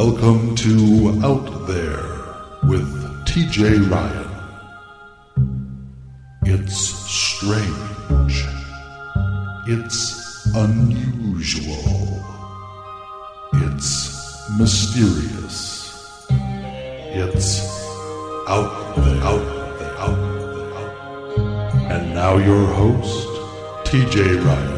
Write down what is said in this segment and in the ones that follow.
Welcome to Out There with TJ Ryan. It's strange. It's unusual. It's mysterious. It's out there, out there, out there, out there. And now your host, TJ Ryan.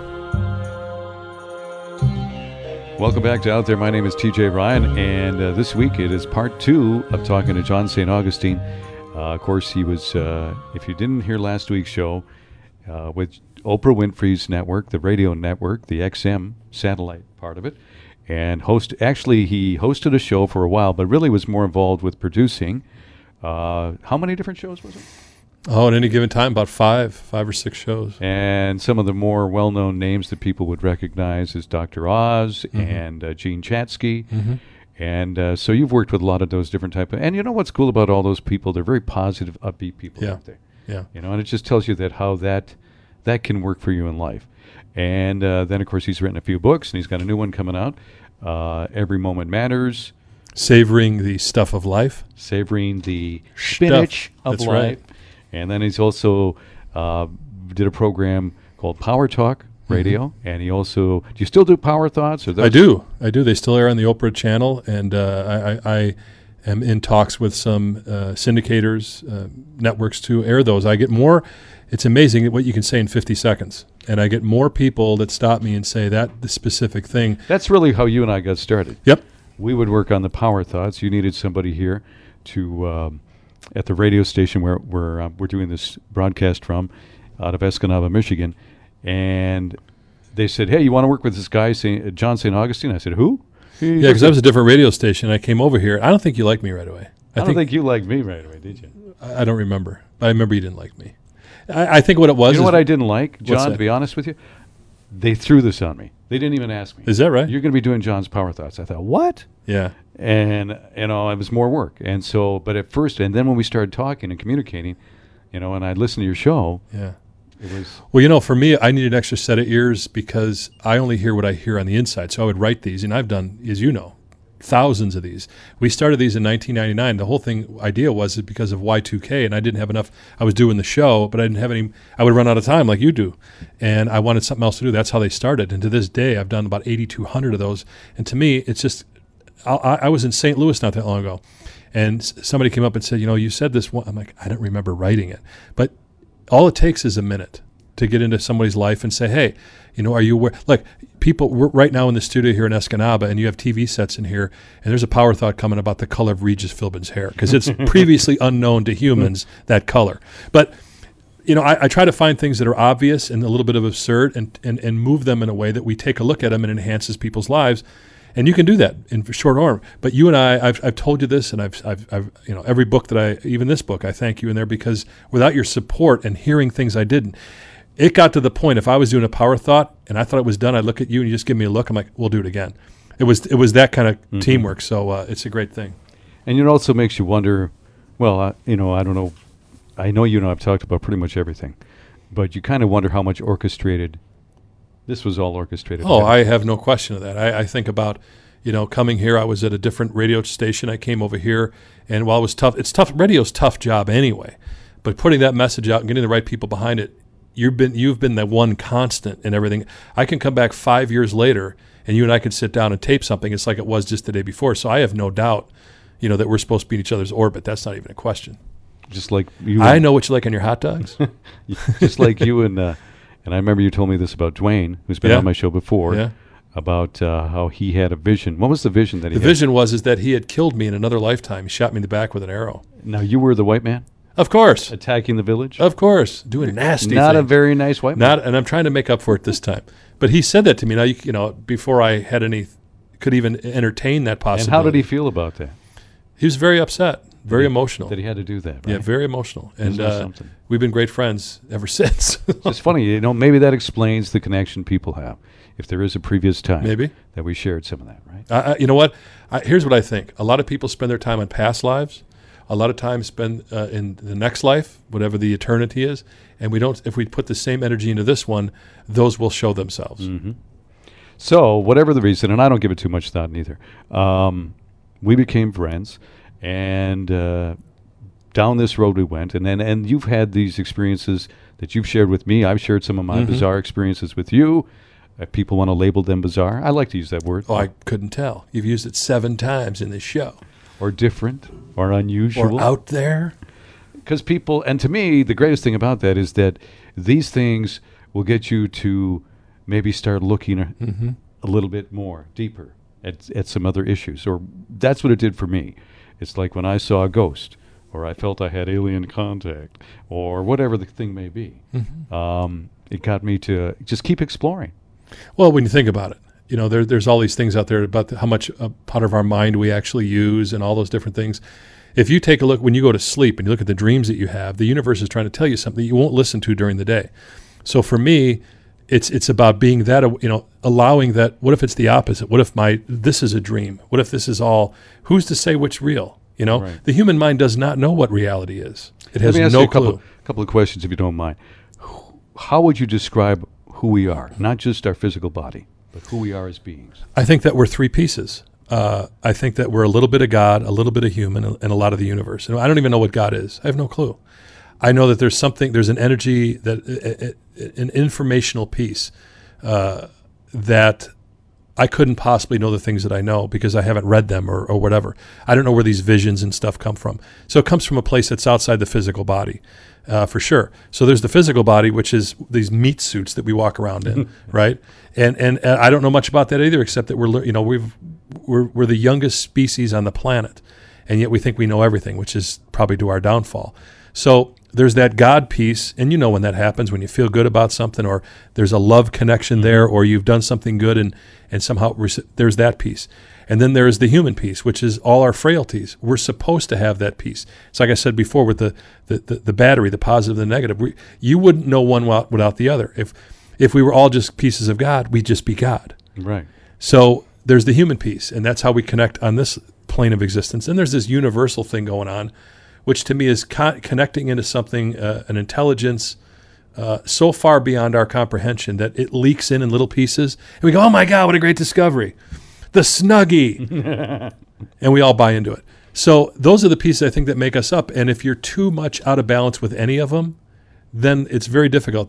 Welcome back to Out There. My name is TJ Ryan, and this week it is part 2 of talking to John St. Augustine. Of course, he was, if you didn't hear last week's show, with Oprah Winfrey's network, the radio network, the XM satellite part of it, and he hosted a show for a while, but really was more involved with producing. How many different shows was it? Oh, at any given time, about five or six shows. And some of the more well-known names that people would recognize is Dr. Oz and Gene Chatsky. And so you've worked with a lot of those different type of... And you know what's cool about all those people? They're very positive, upbeat people out there. Yeah. You know, and it just tells you that how that can work for you in life. And then, of course, he's written a few books, and he's got a new one coming out. Every Moment Matters. Savoring the Stuff of Life. Savoring the Spinach of Life. Right. And then he's also did a program called Power Talk Radio, and he also... Do you still do Power Thoughts? I do. They still air on the Oprah channel, and I am in talks with some syndicators, networks to air those. I get more... It's amazing what you can say in 50 seconds, and I get more people that stop me and say the specific thing. That's really how you and I got started. Yep. We would work on the Power Thoughts. You needed somebody here to... at the radio station where we're doing this broadcast from, out of Escanaba, Michigan, and they said, "Hey, you want to work with this guy, John St. Augustine?" I said, "Who?" Yeah, because I was a different radio station. I came over here. I don't think you liked me right away. I don't think you liked me right away, did you? I don't remember. I remember you didn't like me. I think what it was... You know what I didn't like, John, to be honest with you? They threw this on me. They didn't even ask me. Is that right? You're going to be doing John's Power Thoughts. I thought, what? Yeah. And, you know, it was more work. And so, but at first, and then when we started talking and communicating, you know, and I listened to your show, yeah, it was... Well, you know, for me, I need an extra set of ears because I only hear what I hear on the inside. So I would write these, and I've done, as you know, thousands of these. We started these in 1999. The whole idea was because of Y2K, and I didn't have enough. I was doing the show, but I didn't have any. I would run out of time like you do, and I wanted something else to do. That's how they started. And to this day, I've done about 8,200 of those. And to me, it's just... I was in St. Louis not that long ago, and somebody came up and said, "You know, you said this one." I'm like, I don't remember writing it, but all it takes is a minute to get into somebody's life and say, "Hey, you know, are you aware?" Like people, we're right now in the studio here in Escanaba, and you have TV sets in here, and there's a power thought coming about the color of Regis Philbin's hair because it's previously unknown to humans that color, but. You know, I try to find things that are obvious and a little bit of absurd and move them in a way that we take a look at them and enhances people's lives. And you can do that in short order. But you and I've told you this, and I've you know, every book that even this book, I thank you in there because without your support and hearing things I didn't, it got to the point if I was doing a power thought and I thought it was done, I'd look at you and you just give me a look. I'm like, we'll do it again. It was that kind of teamwork. So it's a great thing. And it also makes you wonder, well, you know, I don't know. I know you know I've talked about pretty much everything, but you kind of wonder how much orchestrated. This was all orchestrated. Oh, I have no question of that. I think about, you know, coming here. I was at a different radio station. I came over here, and while it was tough, it's tough. Radio's a tough job anyway, but putting that message out and getting the right people behind it, you've been the one constant in everything. I can come back 5 years later, and you and I could sit down and tape something. It's like it was just the day before. So I have no doubt, you know, that we're supposed to be in each other's orbit. That's not even a question. Just like you. I know what you like on your hot dogs. Just like you and I remember you told me this about Dwayne, who's been on my show before, about how he had a vision. What was the vision that he had? The vision was that he had killed me in another lifetime. He shot me in the back with an arrow. Now, you were the white man? Of course. Attacking the village? Of course. Doing nasty Not things. a very nice white man. And I'm trying to make up for it this time. But he said that to me. Now, you know, before I had could even entertain that possibility. And how did he feel about that? He was very upset. Very emotional. That he had to do that, right? Yeah, very emotional. And we've been great friends ever since. It's funny, you know, maybe that explains the connection people have. If there is a previous time maybe that we shared some of that, right? You know what? Here's what I think. A lot of people spend their time on past lives. A lot of time spend in the next life, whatever the eternity is. And we don't. If we put the same energy into this one, those will show themselves. Mm-hmm. So whatever the reason, and I don't give it too much thought neither, we became friends, and down this road we went. And you've had these experiences that you've shared with me. I've shared some of my bizarre experiences with you. If people want to label them bizarre, I like to use that word. Oh, I couldn't tell. You've used it 7 times in this show. Or different, or unusual. Or out there. Because people, and to me, the greatest thing about that is that these things will get you to maybe start looking a little bit more deeper at some other issues. Or that's what it did for me. It's like when I saw a ghost, or I felt I had alien contact, or whatever the thing may be. It got me to just keep exploring. Well, when you think about it, you know, there's all these things out there about how much part of our mind we actually use and all those different things. If you take a look, when you go to sleep and you look at the dreams that you have, the universe is trying to tell you something you won't listen to during the day. So for me, it's about being that, you know, allowing that. What if it's the opposite? What if this is a dream? What if this is all? Who's to say which real? You know, Right. The human mind does not know what reality is. It has Let me ask no you a clue. couple of questions, if you don't mind. How would you describe who we are? Not just our physical body, but who we are as beings. I think that we're 3 pieces. I think that we're a little bit of God, a little bit of human, and a lot of the universe. And I don't even know what God is. I have no clue. I know that there's an energy, an informational piece that I couldn't possibly know the things that I know because I haven't read them or whatever. I don't know where these visions and stuff come from. So it comes from a place that's outside the physical body, for sure. So there's the physical body, which is these meat suits that we walk around in, right? And I don't know much about that either, except that we're the youngest species on the planet, and yet we think we know everything, which is probably to our downfall. So there's that God piece, and you know when that happens, when you feel good about something, or there's a love connection there, or you've done something good, and somehow there's that piece. And then there's the human piece, which is all our frailties. We're supposed to have that piece. It's like I said before with the battery, the positive and the negative. You wouldn't know one without the other. If we were all just pieces of God, we'd just be God. Right. So there's the human piece, and that's how we connect on this plane of existence. And there's this universal thing going on, which to me is connecting into something, an intelligence so far beyond our comprehension that it leaks in little pieces. And we go, oh my God, what a great discovery. The Snuggie. And we all buy into it. So those are the pieces I think that make us up. And if you're too much out of balance with any of them, then it's very difficult.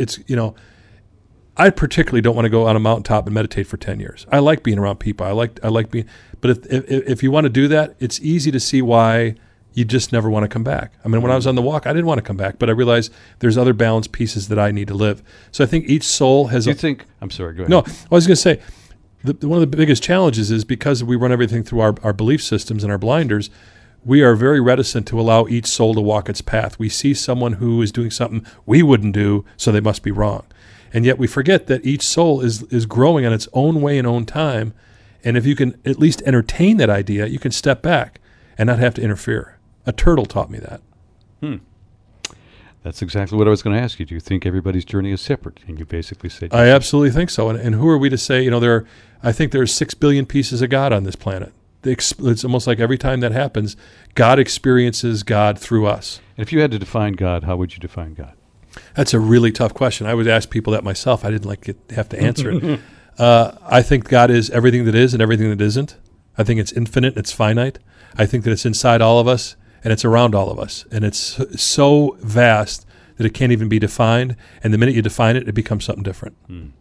I particularly don't want to go on a mountaintop and meditate for 10 years. I like being around people. I like being, but if you want to do that, it's easy to see why you just never want to come back. I mean, when I was on the walk, I didn't want to come back, but I realized there's other balanced pieces that I need to live. So I think each soul has I'm sorry, go ahead. No, I was going to say, one of the biggest challenges is because we run everything through our belief systems and our blinders, we are very reticent to allow each soul to walk its path. We see someone who is doing something we wouldn't do, so they must be wrong. And yet we forget that each soul is growing on its own way and own time. And if you can at least entertain that idea, you can step back and not have to interfere. A turtle taught me that. That's exactly what I was going to ask you. Do you think everybody's journey is separate? And you basically said I absolutely think so. And who are we to say, I think there's 6 billion pieces of God on this planet. It's almost like every time that happens, God experiences God through us. And if you had to define God, how would you define God? That's a really tough question. I would ask people that myself. I didn't have to answer it. I think God is everything that is and everything that isn't. I think it's infinite, it's finite. I think that it's inside all of us and it's around all of us. And it's so vast that it can't even be defined. And the minute you define it, it becomes something different.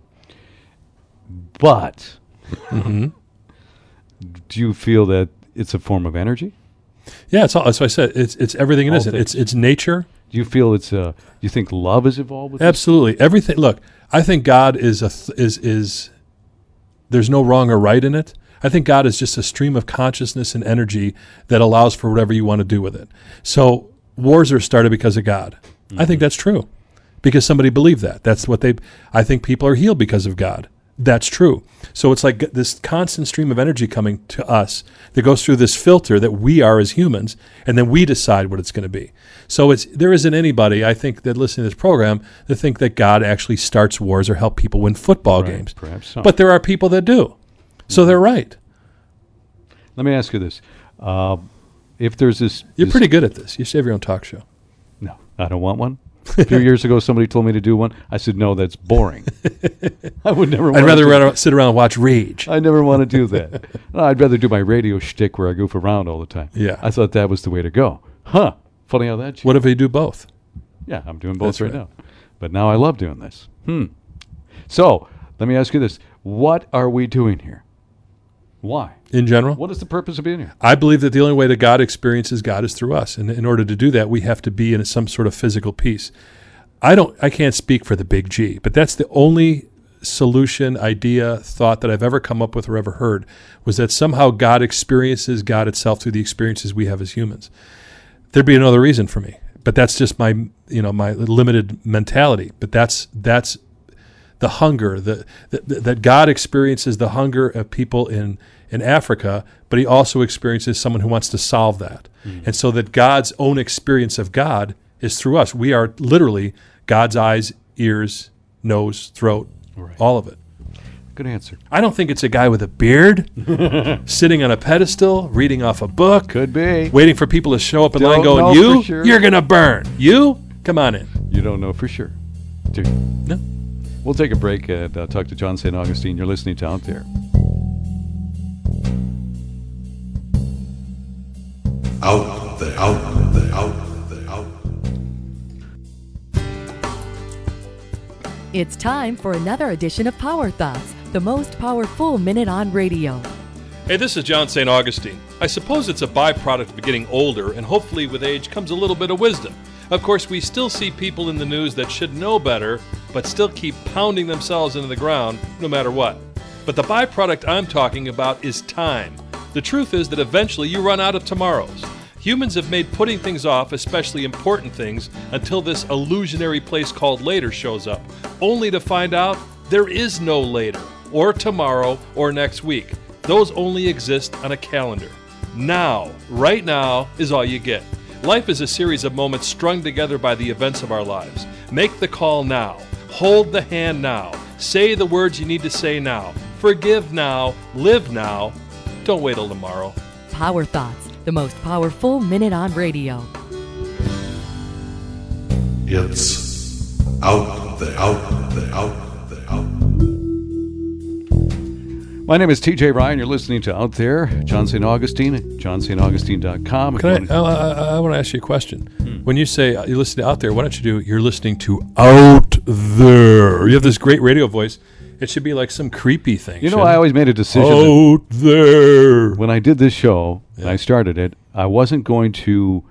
But do you feel that it's a form of energy? Yeah, that's what I said. It's everything it isn't. It's nature. Do you feel do you think love is involved with it? Absolutely. Everything. Look, I think God is there's no wrong or right in it. I think God is just a stream of consciousness and energy that allows for whatever you want to do with it. So wars are started because of God. I think that's true because somebody believed that. That's what I think people are healed because of God. That's true. So it's like this constant stream of energy coming to us that goes through this filter that we are as humans, and then we decide what it's going to be. So there isn't anybody, I think, that listening to this program that think that God actually starts wars or help people win football games. Perhaps so. But there are people that do. So they're right. Let me ask you this. If there's You're pretty good at this. You should have your own talk show. No, I don't want one. A few years ago, somebody told me to do one. I said, no, that's boring. I would never want I'd rather sit around and watch Rage. I never want to do that. No, I'd rather do my radio shtick where I goof around all the time. Yeah. I thought that was the way to go. Huh. Funny how that changed. What if you do both? Yeah, I'm doing both That's right right. now. But now I love doing this. So, let me ask you this. What are we doing here? Why? In general? What is the purpose of being here? I believe that the only way that God experiences God is through us. And in order to do that, we have to be in some sort of physical peace. I can't speak for the big G, but that's the only solution, idea, thought that I've ever come up with or ever heard, was that somehow God experiences God itself through the experiences we have as humans. There'd be another reason for me, but that's just my limited mentality. But that's the hunger that God experiences, the hunger of people in Africa, but he also experiences someone who wants to solve that. And so that God's own experience of God is through us. We are literally God's eyes, ears, nose, throat, all of it. Good answer. I don't think it's a guy with a beard sitting on a pedestal, reading off a book, Could be. waiting for people to show up in line Don't going, know you, for sure. you're going to burn. You, come on in. You don't know for sure, do you? No. We'll take a break and talk to John St. Augustine. You're listening to Out There. Out there, out there, out there, out there. It's time for another edition of Power Thoughts, the most powerful minute on radio. Hey, this is John St. Augustine. I suppose it's a byproduct of getting older, and hopefully with age comes a little bit of wisdom. Of course, we still see people in the news that should know better, but still keep pounding themselves into the ground no matter what. But the byproduct I'm talking about is time. The truth is that eventually you run out of tomorrows. Humans have made putting things off, especially important things, until this illusionary place called later shows up, only to find out there is no later, or tomorrow, or next week. Those only exist on a calendar. Now, right now, is all you get. Life is a series of moments strung together by the events of our lives. Make the call now. Hold the hand now. Say the words you need to say now. Forgive now. Live now. Don't wait till tomorrow. Power Thoughts, the most powerful minute on radio. It's out there, out there, out there, out there. My name is TJ Ryan. You're listening to Out There. John St. Augustine at johnstauntAugustine.com. I want to ask you a question. When you say you listen to Out There, why don't you do you're listening to Out There? You have this great radio voice. It should be like some creepy thing. You know, I always made a decision Out there. when I did this show and I started it, I wasn't going to,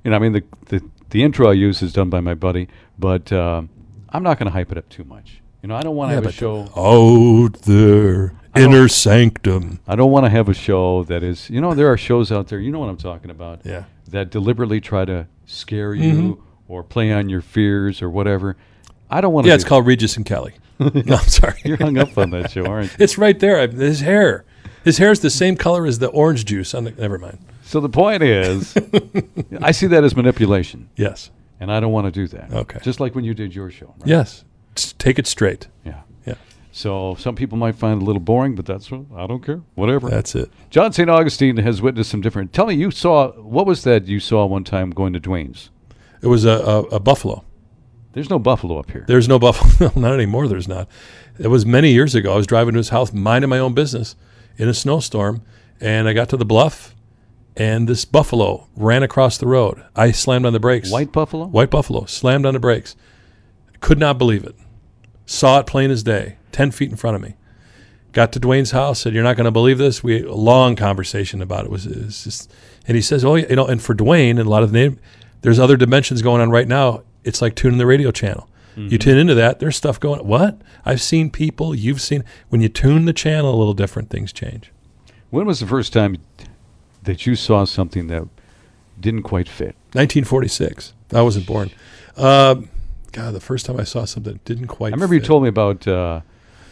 the intro I use is done by my buddy, but I'm not going to hype it up too much. I don't want to have a show. Out there. Inner sanctum. I don't want to have a show that is, there are shows out there, you know what I'm talking about, Yeah. that deliberately try to scare you or play on your fears or whatever. I don't want to. Yeah, it's called Regis and Kelly. No, I'm sorry. You're hung up on that show, aren't you? It's right there. His hair. His hair is the same color as the orange juice. Never mind. So the point is, I see that as manipulation, Yes. and I don't want to do that. Okay. Just like when you did your show. Right? Yes. Take it straight. Yeah. Yeah. So some people might find it a little boring, but I don't care. Whatever. That's it. John St. Augustine has witnessed some different. Tell me, what was that you saw one time going to Dwayne's? It was a buffalo. There's no buffalo up here. There's no buffalo. Not anymore. There's not. It was many years ago. I was driving to his house, minding my own business in a snowstorm, and I got to the bluff, and this buffalo ran across the road. I slammed on the brakes. White buffalo? White buffalo. Slammed on the brakes. Could not believe it. Saw it plain as day, 10 feet in front of me. Got to Dwayne's house, said, "You're not going to believe this." We had a long conversation about it. It was just, and he says, "Oh, and for Dwayne and a lot of the name, there's other dimensions going on right now. It's like tuning the radio channel. You tune into that, there's stuff going on. What? I've seen people, you've seen, when you tune the channel a little different, things change." When was the first time that you saw something that didn't quite fit? 1946. I wasn't born. God, the first time I saw something that didn't quite I remember fit. you told me about a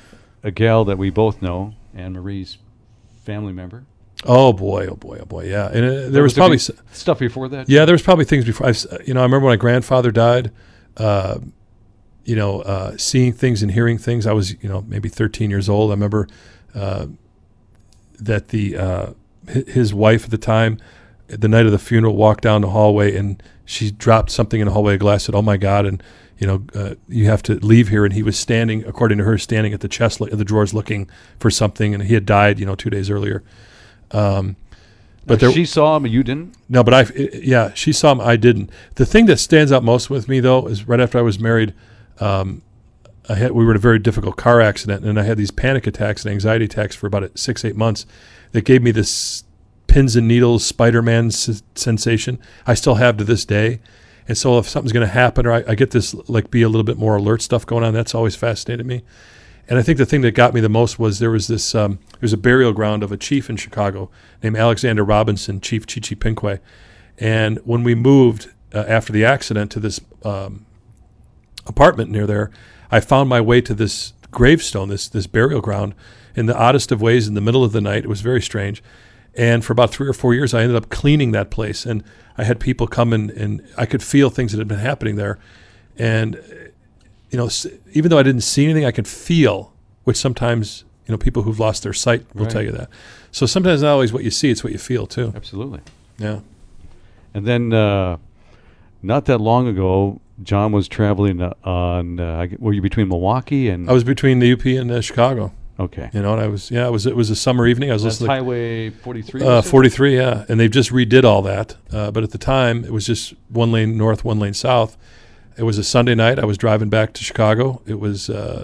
gal that we both know, Anne Marie's family member. Oh boy, yeah. And there was probably stuff before that. Yeah, there was probably things before. I remember when my grandfather died. Seeing things and hearing things. I was, maybe 13 years old. I remember that his wife at the time, the night of the funeral, walked down the hallway and she dropped something in the hallway, a glass, said, "Oh my God," and you have to leave here. And he was standing, according to her, standing at the drawers looking for something, and he had died, 2 days earlier. But she saw him, and you didn't? No, but she saw him, I didn't. The thing that stands out most with me, though, is right after I was married, we were in a very difficult car accident, and I had these panic attacks and anxiety attacks for about 6-8 months that gave me this pins and needles Spider-Man sensation I still have to this day. And so if something's going to happen, or I get this be a little bit more alert stuff going on, that's always fascinated me. And I think the thing that got me the most was there was this there's a burial ground of a chief in Chicago named Alexander Robinson, Chief Chichi Pinquay. And when we moved after the accident to this apartment near there, I found my way to this gravestone, this burial ground, in the oddest of ways in the middle of the night. It was very strange. And for about 3 or 4 years, I ended up cleaning that place. And I had people come in, and I could feel things that had been happening there. And, even though I didn't see anything, I could feel, which sometimes, people who've lost their sight will tell you that. So sometimes it's not always what you see, it's what you feel too. Absolutely. Yeah. And then not that long ago, John was traveling on, were you between Milwaukee and? I was between the UP and Chicago. Okay. And it was a summer evening. I was That's listening. Highway 43? 43, yeah. And they've just redid all that. But at the time, it was just 1 lane north, 1 lane south. It was a Sunday night. I was driving back to Chicago. It was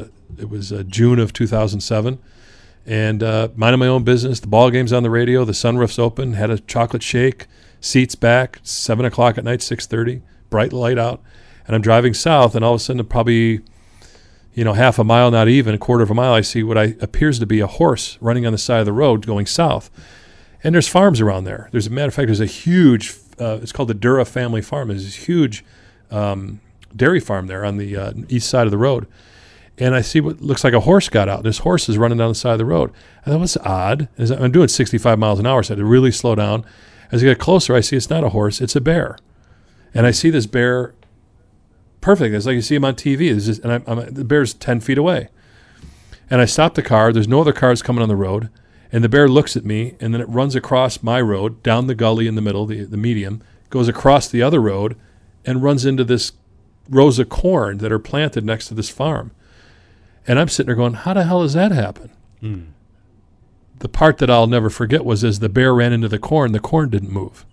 June of 2007. And minding my own business. The ball game's on the radio. The sunroof's open. Had a chocolate shake. Seats back. 7 o'clock at night, 6:30. Bright light out. And I'm driving south, and all of a sudden, probably, half a mile, not even, a quarter of a mile, I see what appears to be a horse running on the side of the road going south. And there's farms around there. There's a matter of fact, there's a huge, it's called the Dura family farm. There's this huge dairy farm there on the east side of the road. And I see what looks like a horse got out. This horse is running down the side of the road. And that was odd. I'm doing 65 miles an hour, so I had to really slow down. As I get closer, I see it's not a horse, it's a bear. And I see this bear perfect. It's like you see him on TV. The bear's 10 feet away. And I stop the car. There's no other cars coming on the road. And the bear looks at me, and then it runs across my road, down the gully in the middle, the medium, goes across the other road, and runs into this rows of corn that are planted next to this farm. And I'm sitting there going, how the hell does that happen? Mm. The part that I'll never forget was as the bear ran into the corn didn't move.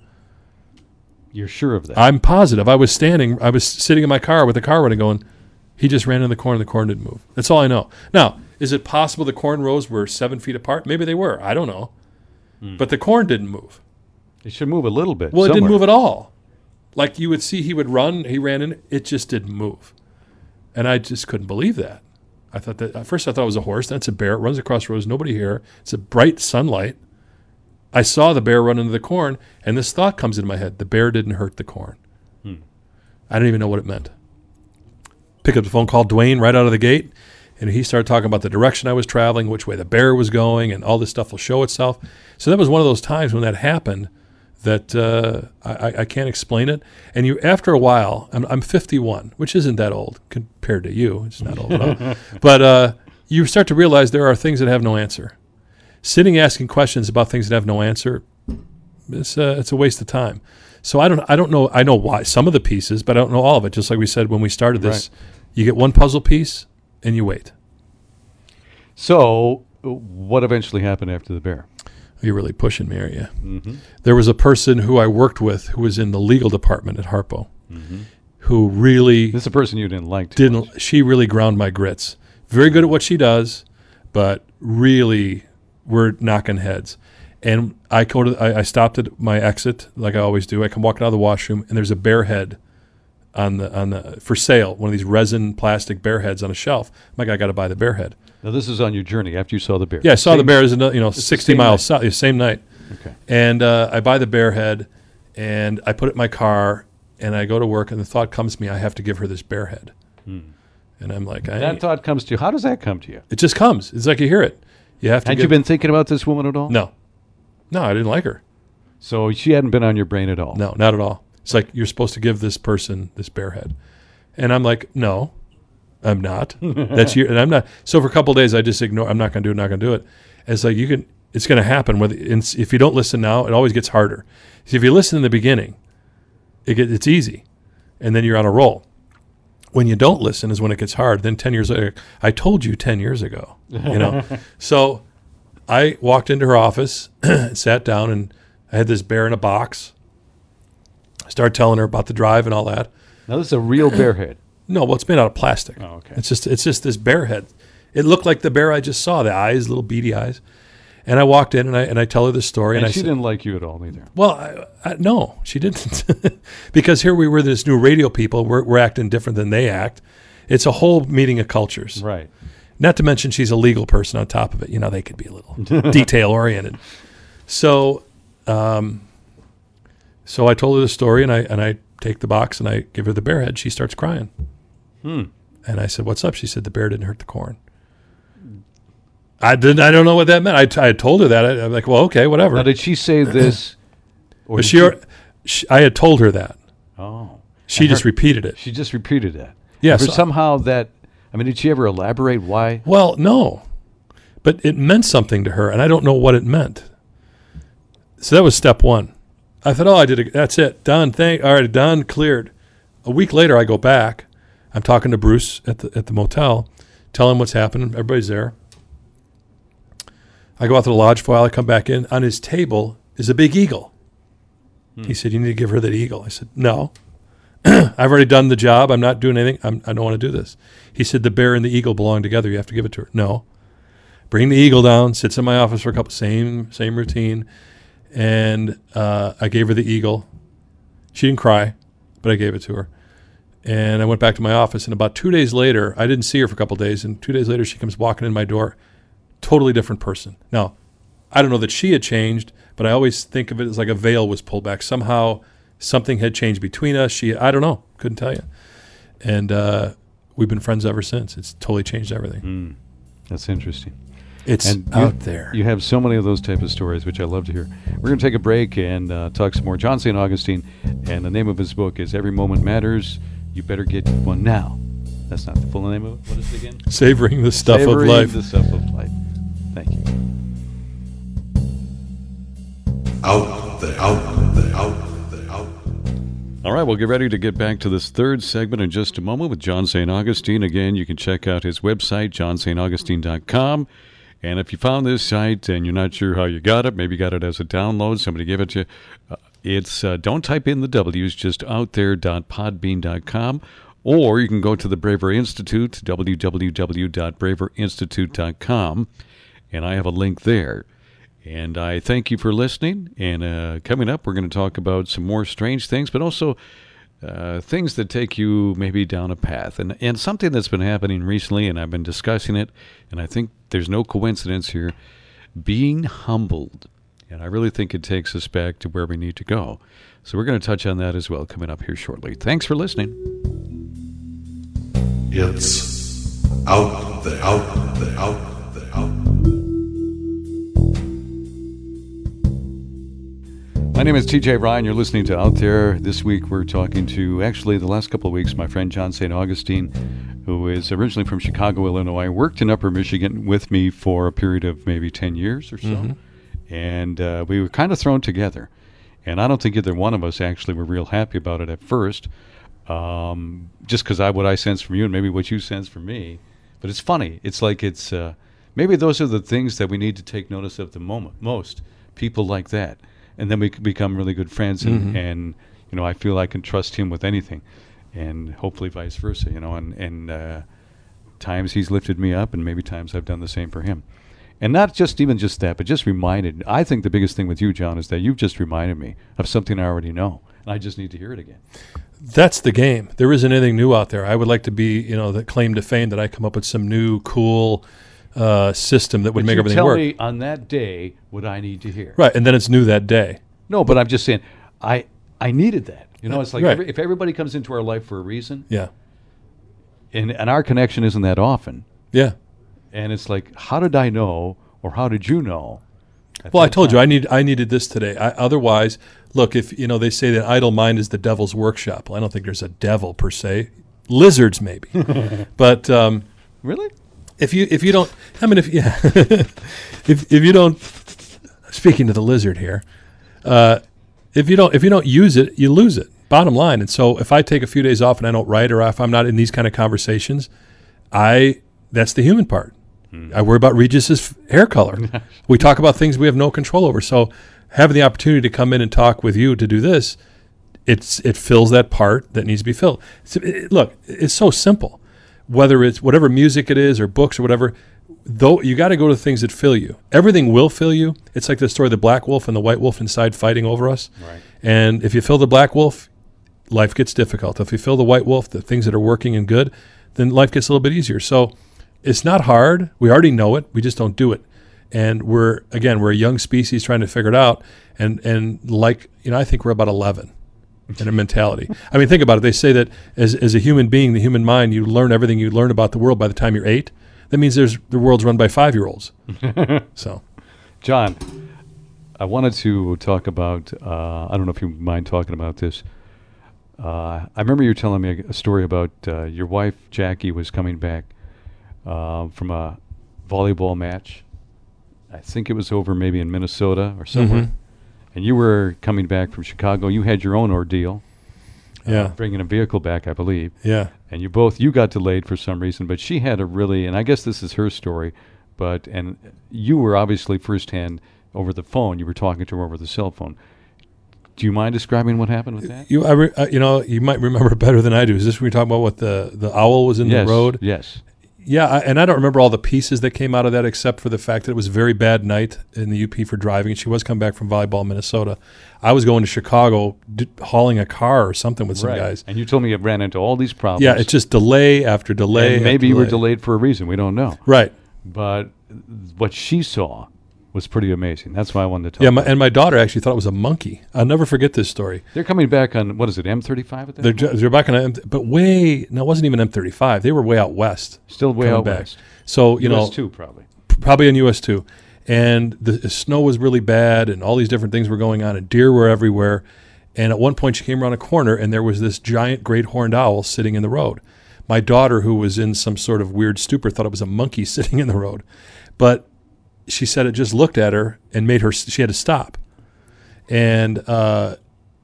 You're sure of that? I'm positive. I was sitting in my car with the car running going, he just ran in the corn didn't move. That's all I know. Now, is it possible the corn rows were 7 feet apart? Maybe they were. I don't know. But the corn didn't move. It should move a little bit. Well, somewhere. It didn't move at all. Like you would see he would run, he ran in, it just didn't move. And I just couldn't believe that. I thought that, at first I thought it was a horse, then it's a bear. It runs across rows, nobody here. It's a bright sunlight. I saw the bear run into the corn, and this thought comes into my head. The bear didn't hurt the corn. I didn't even know what it meant. Pick up the phone, call Dwayne right out of the gate, and he started talking about the direction I was traveling, which way the bear was going, and all this stuff will show itself. So that was one of those times when that happened that I can't explain it. And after a while, I'm 51, which isn't that old compared to you. It's not old at all. But you start to realize there are things that have no answer. Sitting asking questions about things that have no answer, it's a waste of time. So I don't know. I know why some of the pieces, but I don't know all of it. Just like we said when we started this, You get one puzzle piece and you wait. So what eventually happened after the bear? You're really pushing me, aren't you? Mm-hmm. There was a person who I worked with who was in the legal department at Harpo, who really... This is a person you didn't like too much. She really ground my grits. Very good at what she does, but really we're knocking heads. And I stopped at my exit like I always do. I come walking out of the washroom, and there's a bear head on the for sale. One of these resin plastic bear heads on a shelf. I'm like, I got to buy the bear head. Now this is on your journey after you saw the bear. Yeah, I saw the bear. 60 miles south. Same night. Okay. And I buy the bear head, and I put it in my car, and I go to work, and the thought comes to me, I have to give her this bear head. And I'm like, that thought comes to you. How does that come to you? It just comes. It's like you hear it. You have to. Had you been thinking about this woman at all? No, I didn't like her. So she hadn't been on your brain at all? No, not at all. It's like, you're supposed to give this person this bear head. And I'm like, no, I'm not. That's you, and I'm not. So for a couple of days, I just ignore. I'm not going to do it. And it's like, it's going to happen. If you don't listen now, it always gets harder. See, if you listen in the beginning, it's easy. and then you're on a roll. When you don't listen is when it gets hard. Then 10 years later, I told you 10 years ago, So I walked into her office, sat down, and I had this bear in a box. I started telling her about the drive and all that. Now, this is a real bear head. No, well, it's made out of plastic. Oh, okay. It's just this bear head. It looked like the bear I just saw, the eyes, little beady eyes. And I walked in and I tell her this story. And I she said, didn't like you at all either. well, no, she didn't. Because here we were, this new radio people. We're acting different than they act. It's a whole meeting of cultures. Right. Not to mention she's a legal person on top of it. They could be a little detail-oriented. So I told her the story, and I take the box and I give her the bear head. She starts crying. And I said, "What's up?" She said, "The bear didn't hurt the corn." I don't know what that meant. I told her that. I'm like, well, okay, whatever. Now, did she say this? Or But did I had told her that. Oh. She just repeated it. She just repeated that. Yeah. For somehow that, did she ever elaborate why? Well, no. But it meant something to her, and I don't know what it meant. So that was step one. I thought, I did it. That's it. Done. All right, done. Cleared. A week later, I go back. I'm talking to Bruce at the motel, tell him what's happening. Everybody's there. I go out to the lodge for a while. I come back in. On his table is a big eagle. He said, "You need to give her that eagle." I said, "No. I've already done the job. I'm not doing anything. I don't want to do this." He said, "The bear and the eagle belong together. You have to give it to her." No. Bring the eagle down. Sits in my office for a couple. Same routine. And I gave her the eagle. She didn't cry, but I gave it to her. And I went back to my office. And about 2 days later, I didn't see her for a couple of days. And 2 days later, she comes walking in my door. Totally different person. Now, I don't know that she had changed, but I always think of it as like a veil was pulled back. Somehow something had changed between us. I don't know. Couldn't tell you. And we've been friends ever since. It's totally changed everything. That's interesting. It's out there. You have so many of those type of stories, which I love to hear. We're going to take a break and talk some more. John St. Augustine, and the name of his book is Every Moment Matters. You better get one now. That's not the full name of it. What is it again? Savoring the stuff of Savoring life. the stuff of life. Thank you. Out there, out there, out there, out there. All right, we'll get ready to get back to this third segment in just a moment with John St. Augustine. Again, you can check out his website, johnstaugustine.com. And if you found this site and you're not sure how you got it, maybe you got it as a download, somebody gave it to you, it's don't type in the W's, just outthere.podbean.com. Or you can go to the Braver Institute, www.braverinstitute.com, and I have a link there. And I thank you for listening. And coming up, we're going to talk about some more strange things, but also things that take you maybe down a path. And something that's been happening recently, and I've been discussing it, and I think there's no coincidence here, being humbled. And I really think it takes us back to where we need to go. So we're going to touch on that as well coming up here shortly. Thanks for listening. It's out there, out there, out there, out there. My name is TJ Ryan. You're listening to Out There. This week we're talking to, actually the last couple of weeks, my friend John St. Augustine, who is originally from Chicago, Illinois, worked in Upper Michigan with me for a period of maybe 10 years or so. Mm-hmm. And we were kind of thrown together. And I don't think either one of us actually were real happy about it at first. Just because what I sense from you and maybe what you sense from me. But it's funny. It's like maybe those are the things that we need to take notice of the most. People like that. And then we could become really good friends. And I feel I can trust him with anything. And hopefully vice versa, And times he's lifted me up and maybe times I've done the same for him. And not just that, but just reminded. I think the biggest thing with you, John, is that you've just reminded me of something I already know. And I just need to hear it again. That's the game. There isn't anything new out there. I would like to be, the claim to fame that I come up with some new, cool system that would make everything work. Tell me on that day what I need to hear. Right, and then it's new that day. No, but I'm just saying, I needed that. It's like right. if everybody comes into our life for a reason. Yeah. And our connection isn't that often. Yeah. And it's like, how did I know, or how did you know? Well, I told you I needed this today. Otherwise, look, if they say that idle mind is the devil's workshop. Well, I don't think there's a devil per se. Lizards maybe, but really, if you don't, if you don't. Speaking to the lizard here, if you don't use it, you lose it. bottom line. And so if I take a few days off and I don't write, or if I'm not in these kind of conversations, that's the human part. I worry about Regis's hair color. We talk about things we have no control over. So having the opportunity to come in and talk with you to do this, it fills that part that needs to be filled. Look, it's so simple. Whether it's whatever music it is or books or whatever, though, you got to go to things that fill you. Everything will fill you. It's like the story of the black wolf and the white wolf inside fighting over us. Right. And if you fill the black wolf, life gets difficult. If you fill the white wolf, the things that are working and good, then life gets a little bit easier. So it's not hard. We already know it. We just don't do it. And we're a young species trying to figure it out. And like, I think we're about 11 in a mentality. I mean, think about it. They say that as a human being, the human mind, you learn everything you learn about the world by the time you're 8. That means the world's run by 5-year-olds. So, John, I wanted to talk about, I don't know if you mind talking about this. I remember you telling me a story about your wife, Jackie, was coming back from a volleyball match. I think it was over maybe in Minnesota or somewhere. Mm-hmm. And you were coming back from Chicago. You had your own ordeal. Bringing a vehicle back, I believe. Yeah. And you got delayed for some reason, but she had and I guess this is her story, and you were obviously firsthand over the phone. You were talking to her over the cell phone. Do you mind describing what happened with that? You might remember better than I do. Is this when we talking about what the owl was in the road? Yes. Yeah, and I don't remember all the pieces that came out of that except for the fact that it was a very bad night in the UP for driving. She was coming back from volleyball in Minnesota. I was going to Chicago hauling a car or something with some guys. And you told me you ran into all these problems. Yeah, it's just delay after delay. And maybe you were delayed for a reason. We don't know. Right. But what she saw was pretty amazing. That's why I wanted to talk about it. And my daughter actually thought it was a monkey. I'll never forget this story. They're coming back on, what is it, M35 at that point? They're back on it wasn't even M35. They were way out west. Still way out west. So, US 2 probably. Probably in US 2. And the snow was really bad and all these different things were going on and deer were everywhere. And at one point she came around a corner and there was this giant great horned owl sitting in the road. My daughter, who was in some sort of weird stupor, thought it was a monkey sitting in the road. But she said it just looked at her and she had to stop. And I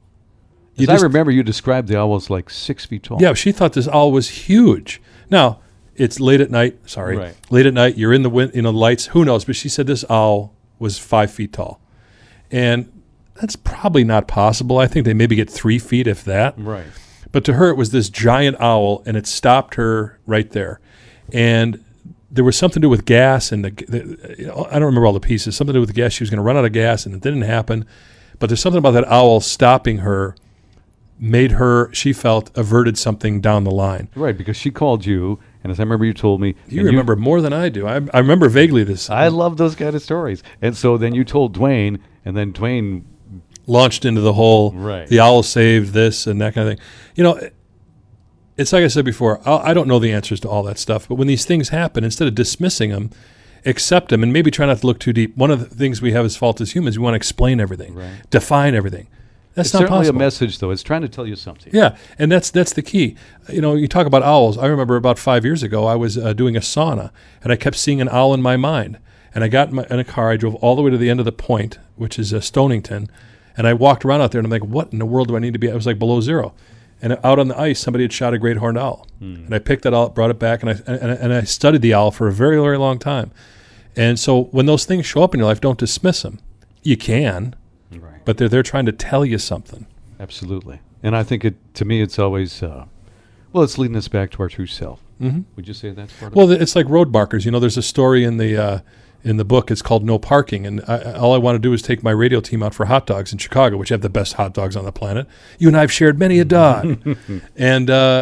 remember you described the owl as like 6 feet tall. Yeah, she thought this owl was huge. Now, it's late at night. Right. Late at night, you're in the wind, lights, who knows? But she said this owl was 5 feet tall. And that's probably not possible. I think they maybe get 3 feet, if that. Right. But to her, it was this giant owl, and it stopped her right there. And there was something to do with gas, and I don't remember all the pieces. Something to do with the gas. She was going to run out of gas, and it didn't happen. But there's something about that owl stopping her made her, she felt, averted something down the line. Right, because she called you, and as I remember you told me... You remember more than I do. I remember vaguely this. I love those kind of stories. And so then you told Dwayne, and then Dwayne... launched into the whole, right. The owl saved this and that kind of thing. It's like I said before, I don't know the answers to all that stuff, but when these things happen, instead of dismissing them, accept them and maybe try not to look too deep. One of the things we have as fault as humans, we want to explain everything, right. Define everything. That's it's not certainly possible. A message, though. It's trying to tell you something. Yeah, and that's the key. You talk about owls. I remember about 5 years ago, I was doing a sauna, and I kept seeing an owl in my mind. And I got in a car. I drove all the way to the end of the point, which is Stonington, and I walked around out there, and I'm like, what in the world do I need to be? I was like below zero. And out on the ice, somebody had shot a great horned owl. And I picked that owl, brought it back, and I studied the owl for a very, very long time. And so when those things show up in your life, don't dismiss them. You can, right. But they're there trying to tell you something. Absolutely. And I think to me, it's always, it's leading us back to our true self. Mm-hmm. Would you say that's part of it? Well, it's like road markers. There's a story in the book. It's called No Parking. And all I want to do is take my radio team out for hot dogs in Chicago, which have the best hot dogs on the planet. You and I have shared many a dog. And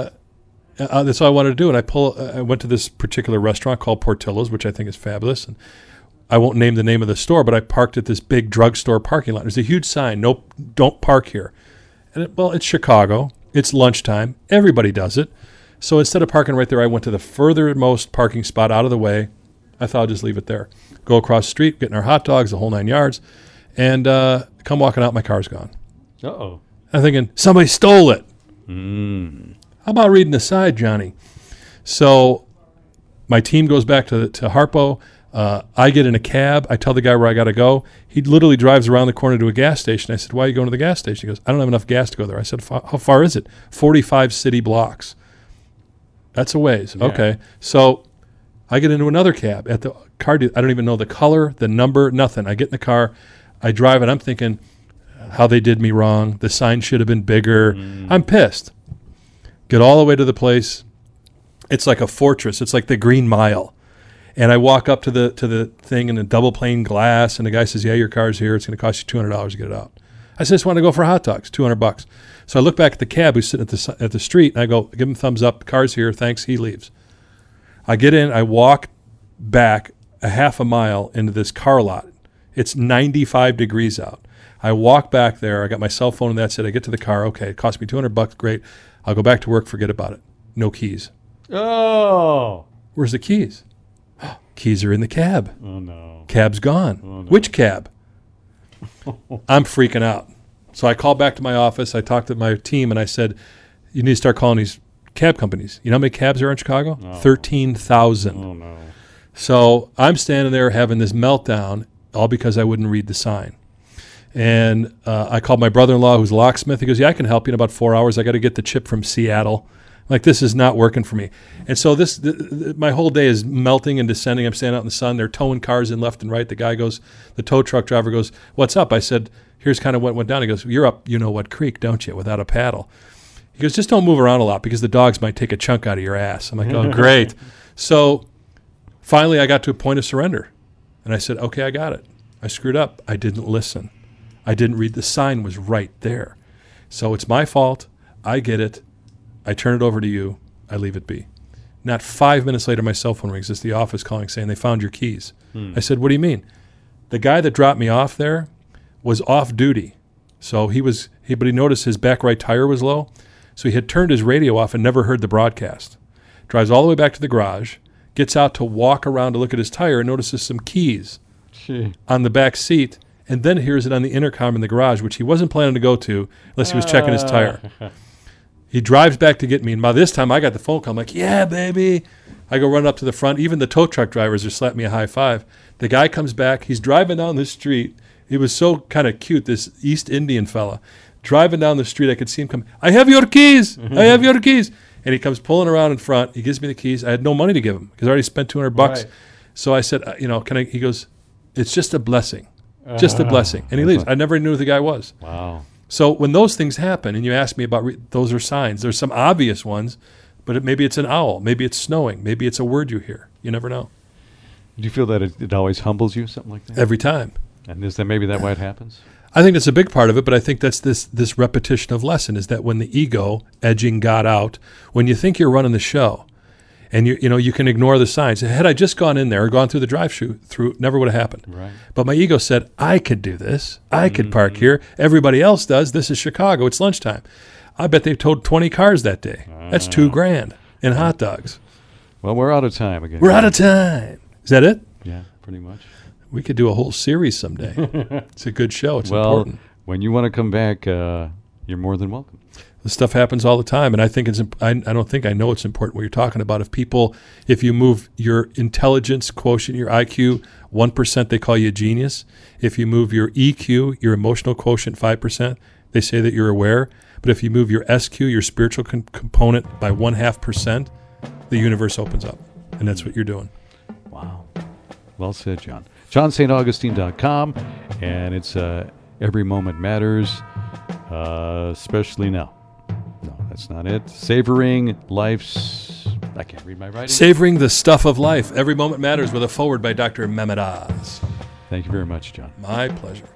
that's all I wanted to do. And I went to this particular restaurant called Portillo's, which I think is fabulous. And I won't name the name of the store, but I parked at this big drugstore parking lot. There's a huge sign, "No, don't park here." And it's Chicago. It's lunchtime. Everybody does it. So instead of parking right there, I went to the furthermost parking spot out of the way. I thought I'd just leave it there. Go across the street, getting our hot dogs, the whole 9 yards, and come walking out, my car's gone. Uh-oh. I'm thinking, somebody stole it. How How about reading the side, Johnny? So my team goes back to Harpo. I get in a cab. I tell the guy where I got to go. He literally drives around the corner to a gas station. I said, why are you going to the gas station? He goes, I don't have enough gas to go there. I said, how far is it? 45 city blocks. That's a ways. Yeah. Okay. So I get into another cab at the car dealer. I don't even know the color, the number, nothing. I get in the car. I drive it. I'm thinking how they did me wrong. The sign should have been bigger. I'm pissed. Get all the way to the place. It's like a fortress. It's like the Green Mile. And I walk up to the thing in a double pane glass, and the guy says, yeah, your car's here. It's going to cost you $200 to get it out. I said, I just want to go for hot dogs, $200. So I look back at the cab who's sitting at the street, and I go, give him a thumbs up. Car's here. Thanks. He leaves. I get in. I walk back a half a mile into this car lot. It's 95 degrees out. I walk back there. I got my cell phone, and that's it. I get to the car. Okay, it cost me $200. Great. I'll go back to work. Forget about it. No keys. Oh. Where's the keys? Keys are in the cab. Oh, no. Cab's gone. Oh, no. Which cab? I'm freaking out. So I called back to my office. I talked to my team, and I said, you need to start calling these cab companies. You know how many cabs are in Chicago? Oh. 13,000. Oh, no. So I'm standing there having this meltdown, all because I wouldn't read the sign. And I called my brother-in-law, who's a locksmith. He goes, yeah, I can help you in about 4 hours. I got to get the chip from Seattle. Like, this is not working for me. And so my whole day is melting and descending. I'm standing out in the sun. They're towing cars in left and right. The tow truck driver goes, what's up? I said, here's kind of what went down. He goes, you're up you know what creek, don't you, without a paddle. He goes, just don't move around a lot because the dogs might take a chunk out of your ass. I'm like, oh, great. So finally I got to a point of surrender. And I said, okay, I got it. I screwed up. I didn't listen. I didn't read. The sign was right there. So it's my fault. I get it. I turn it over to you. I leave it be. Not 5 minutes later, my cell phone rings. It's the office calling saying they found your keys. I said, what do you mean? The guy that dropped me off there was off duty. So but he noticed his back right tire was low. So he had turned his radio off and never heard the broadcast. Drives all the way back to the garage, gets out to walk around to look at his tire and notices some keys on the back seat, and then hears it on the intercom in the garage, which he wasn't planning to go to unless he was checking his tire. He drives back to get me, and by this time I got the phone call. I'm like, yeah, baby. I go run up to the front. Even the tow truck drivers are slapping me a high five. The guy comes back. He's driving down the street. He was so kind of cute, this East Indian fella. Driving down the street, I could see him come, I have your keys. I have your keys. And he comes pulling around in front. He gives me the keys. I had no money to give him because I already spent $200. Right. So I said, can I? He goes, it's just a blessing. Just a blessing. And he leaves. I never knew who the guy was. Wow. So when those things happen, and you ask me about those are signs. There's some obvious ones, but maybe it's an owl. Maybe it's snowing. Maybe it's a word you hear. You never know. Do you feel that it always humbles you, something like that? Every time. And is that maybe that why it happens? I think that's a big part of it, but I think that's this repetition of lesson is that when the ego, edging God out, when you think you're running the show, and you can ignore the signs. Had I just gone in there or gone through the drive-through, never would have happened. Right. But my ego said, I could do this. I could park here. Everybody else does. This is Chicago. It's lunchtime. I bet they towed 20 cars that day. That's $2,000 in hot dogs. Well, we're out of time again. We're out of time. Is that it? Yeah, pretty much. We could do a whole series someday. It's a good show. It's important. When you want to come back, you're more than welcome. This stuff happens all the time, and I think I know it's important what you're talking about. If you move your intelligence quotient, your IQ 1%, they call you a genius. If you move your EQ, your emotional quotient 5%, they say that you're aware. But if you move your SQ, your spiritual component, by 0.5%, the universe opens up, and that's what you're doing. Wow. Well said, John. JohnSt.Augustine.com, and it's Every Moment Matters, especially now. No, that's not it. Savoring Life's... I can't read my writing. Savoring the Stuff of Life. Every Moment Matters with a foreword by Dr. Mehmet Oz. Thank you very much, John. My pleasure.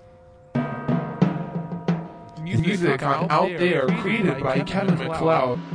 Music on Out There created by Kevin MacLeod.